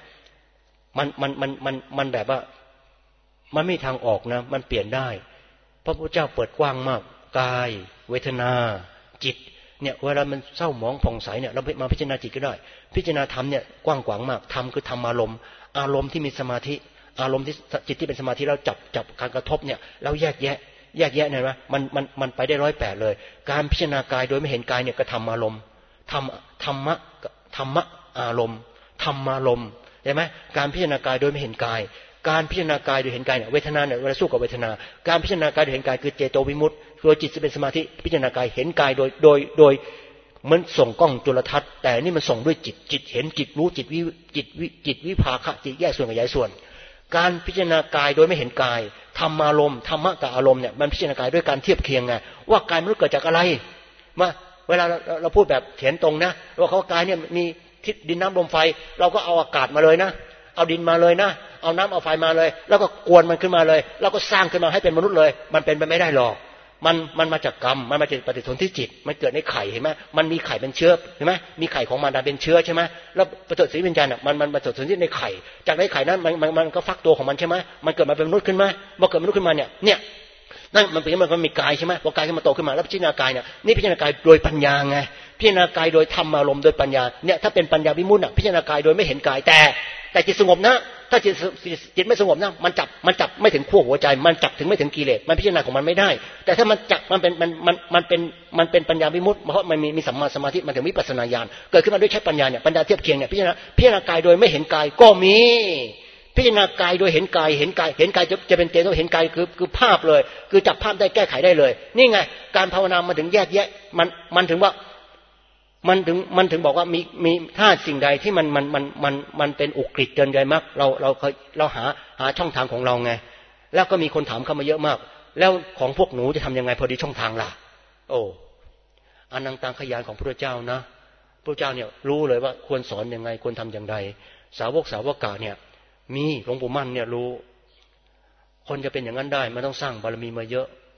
มันแบบว่ามันไม่มีทางออกนะมันเปลี่ยนได้พระพุทธเจ้าเปิดกว้างมากกายเวทนาจิตเนี่ยเวลามันเศร้าหมองผ่องใสเนี่ยเรามาพิจารณาจิตก็ได้พิจารณาธรรมเนี่ยกว้างขวางมากธรรมคือธรรมอารมณ์ที่มีสมาธิอารมณ์ที่จิตที่เป็นสมาธิเราจับการกระทบเนี่ยเราแยกแยะเนี่ยนะมันไปได้108เลยการพิจารณากายโดยไม่เห็นกายเนี่ยก็ธรรมอารมณ์ธรรมะอารมณ์ธรรมารมณ์ใช่ไหมการพิจารณากายโดยไม่เห็นกายการพิจารณากายโดยเห็นกายเนี่ยเวทนาเนี่ยเวลาสู้กับเวทนาการพิจารณากายโดยเห็นกายคือเจโตวิมุตติคือจิตที่เป็นสมาธิพิจารณากายเห็นกายโดยเหมือนส่งกล้องจุลทรรศน์แต่นี่มันส่งด้วยจิตเห็นจิตรู้จิตวิภาคะจิตแยกส่วนขยายส่วนการพิจารณากายโดยไม่เห็นกายธรรมารมณ์ธรรมะกับอารมณ์เนี่ยมันพิจารณากายด้วยการเทียบเคียงไงว่ากายมนุษย์เกิดจากอะไรมาเวลาเราพูดแบบเถียนตรงนะว่าเขากายเนี่ยมีทิศดินน้ำลมไฟเราก็เอาอากาศมาเลยนะเอาดินมาเลยนะเอาน้ำเอาไฟมาเลยแล้วก็กวนมันขึ้นมาเลยแล้วก็สร้างขึ้นมาให้เป็นมนุษย์เลยมันเป็นไปไม่ได้หรอกมันมาจากกรรมมันมาจากปฏิสนธิจิตมันเกิดในไข่เห็นไหมมันมีไข่เป็นเชื้อเห็นไหมมีไข่ของมารดาเป็นเชื้อใช่ไหมแล้วปฏิสนธิวิญญาณอ่ะมันปฏิสนธิในไข่จากในไข่นั้นมันก็ฟักตัวของมันใช่ไหมมันเกิดมาเป็นมนุษย์ขึ้นมาพอเกิดมนุษย์ขึ้นมาเนี่ยนั่นมันเป็นมันมีกายใช่ไหมพอกายขึ้นมาโตขึ้นมาแล้วพิจารณากายเนี่ยนี่พิจารณากายโดยปัญญาไงพิจารณากายโดยธรรมอารมณ์โดยปัญญาเนี่ยถ้าเป็นปัญญาวิมุตติพิจารณากายโดยไม่เห็นกายแต่จิตสงบนะถ้าจิตไม่สงบนะมันจับไม่ถึงขั้วหัวใจมันจับถึงไม่ถึงกิเลสมันพิจารณาของมันไม่ได้แต่ถ้ามันจับมันเป็นปัญญาวิมุตติเพราะมันมีสัมมาสมาธิมันถึงวิปัสสนาญาณเกิดขึ้นมาด้วยใช้ปัญญาเนี่ยปัญญาเทียบเคียงเนี่ยพิจารณากายโดยไม่เห็นกายก็มีพิจารณากายโดยเห็นกายจะเป็นเจโตเห็นกายคือภาพเลยคือจับภาพได้แก้ไขได้เลยนี่ไงการภาวนามันถึงแยกแยะมันถึงว่ามันถึงบอกว่ามีถ้าสิ่งใดที่มันเป็นอุกฤษเกินใจมากเราหาช่องทางของเราไงแล้วก็มีคนถามเข้ามาเยอะมากแล้วของพวกหนูจะทำยังไงพอดีช่องทางล่ะโอ้อนันตังขยานของพระเจ้านะพระเจ้าเนี่ยรู้เลยว่าควรสอนยังไงควรทำอย่างไรสาวกะเนี่ยมีหลวงปู่มั่นเนี่ยรู้คนจะเป็นอย่างนั้นได้มันต้องสร้างบารมีมาเยอะ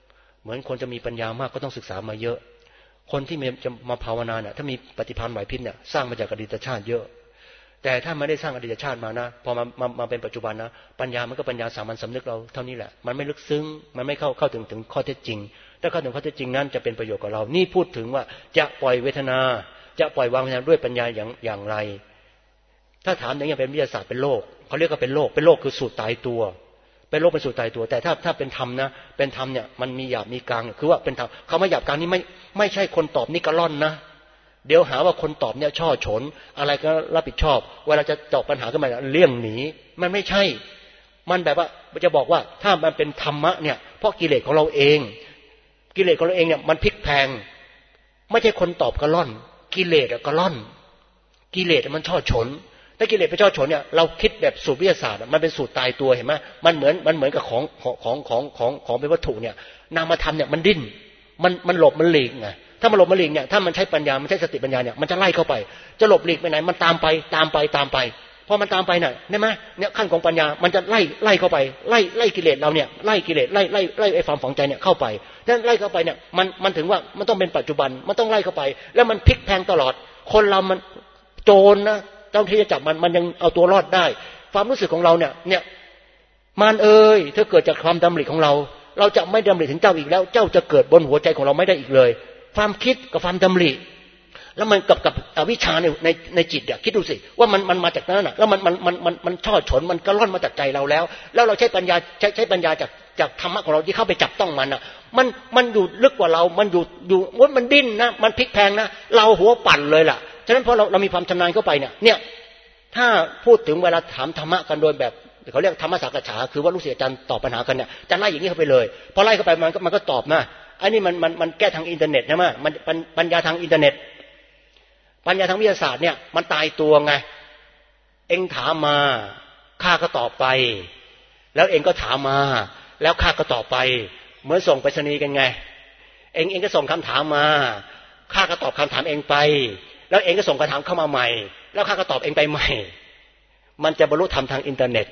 เหมือนคนจะมีปัญญามากก็ต้องศึกษามาเยอะคนที่จะมาภาวนาเนี่ยถ้ามีปฏิภาณไหวพริบเนี่ยสร้างมาจากอดีตชาติเยอะแต่ถ้าไม่ได้สร้างอดีตชาติมานะพอมาเป็นปัจจุบันนะปัญญามันก็ปัญญาสามัญสำนึกเราเท่านี้แหละมันไม่ลึกซึ้งมันไม่เข้าถึงข้อเท็จจริงถ้าเข้าถึงข้อเท็จจริงนั้นจะเป็นประโยชน์กับเรานี่พูดถึงว่าจะปล่อยเวทนาจะปล่อยวางเวทนาด้วยปัญญาอย่างไรถ้าถามอย่างนี้เป็นวิทยาศาสตร์เป็นโลกเขาเรียกว่าเป็นโลกคือสูตรตายตัวเป็นโลกเป็นสูตรตายตัวแต่ถ้าเป็นธรรมนะเป็นธรรมเนี่ยมันมีหยาบมีกลางคือว่าเป็นธรรมคำว่าหยาบกลางนี่ไม่ใช่คนตอบนี่กระล่อนนะเดี๋ยวหาว่าคนตอบเนี่ยช่อฉนอะไรก็รับผิดชอบเวลาจะตอบปัญหาขึ้นมาเลี่ยงหนีมันไม่ใช่มันแบบว่าจะบอกว่าถ้ามันเป็นธรรมะเนี่ยเพราะกิเลสของเราเองกิเลสของเราเองเนี่ยมันพลิกแพลงไม่ใช่คนตอบกระล่อนกิเลสกระล่อนกิเลสมันช่อฉนถ้ากิเลสไปช่อฉนเนี่ยเราคิดแบบสูตรวิทยาศาสตร์มันเป็นสูตรตายตัวเห็นไหมมันเหมือนกับของเป็นวัตถุเนี่ยนามธรรมเนี่ยมันดิ้นมันหลบมันหลีกไงถ้ามันหลบมันหลีกเนี่ยถ้ามันใช้ปัญญามันใช้สติปัญญาเนี่ยมันจะไล่เข้าไปจะหลบหลีกไปไหนมันตามไปพอมันตามไปน่ะใช่ไหมเนี่ยขั้นของปัญญามันจะไล่เข้าไปไล่กิเลสเราเนี่ยไล่กิเลสไล่ไอ้ความฝังใจเนี่ยเข้าไปนั้นไล่เข้าไปเนี่ยมันถึงว่ามันต้องเป็นปัจจุบันมันต้องไล่เข้าไปแล้วมันพลิกแพลงตลอดคนเรามันโจรนะเจ้าที่จะจับมันยังเอาตัวรอดได้ความรู้สึกของเราเนี่ยมันถ้าเกิดจากความดำริของเราจะไม่ดำริถึงเจ้าอีกแล้วเจ้าจะเกิดบนหัวใจของเราไม่ได้อีกเลยความคิดกับความดำริแล้วมันกับอวิชชาในจิตอ่ะคิดดูสิว่ามันมาจากนั้นน่ะแล้วมันช่อฉนมันกระล่อนมาจากใจเราแล้วเราใช้ปัญญาใช้ปัญญาจากธรรมะของเราที่เข้าไปจับต้องมันน่ะมันอยู่ลึกกว่าเรามันอยู่มันดิ้นนะมันพลิกแพลงนะเราหัวปั่นเลยล่ะฉะนั้นพอเรามีความชำนาญเข้าไปเนี่ยถ้าพูดถึงเวลาถามธรรมะกันโดยแบบเขาเรียกธรรมสักฉาคือว่าลูกศิษย์อาจารย์ตอบปัญหากันเนี่ยจะไล่อย่างนี้เข้าไปเลยพอไล่เข้าไปมันก็ตอบนะอันนี้มันแก้ทางอินเทอร์เน็ตนะมั้ยมันปัญญาทางอินเทอร์เน็ตปัญญาทางวิทยาศาสตร์เนี่ยมันตายตัวไงเอ็งถามมาข้าก็ตอบไปแล้วเอ็งก็ถามมาแล้วข้าก็ตอบไปเหมือนส่งไปรษณีย์กันไงเอ็งก็ส่งคำถามมาข้าก็ตอบคำถามเอ็งไปแล้วเอ็งก็ส่งคำถามเข้ามาใหม่แล้วข้าก็ตอบเอ็งไปใหม่มันจะบรรลุธรรมทางอินเทอร์เน็ต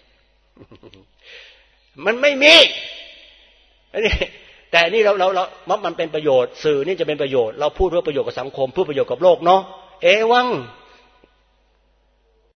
มันไม่มีแต่นี่เรามันเป็นประโยชน์สื่อนี่จะเป็นประโยชน์เราพูดเพื่อประโยชน์กับสังคมเพื่อประโยชน์กับโลกเนาะเอวัง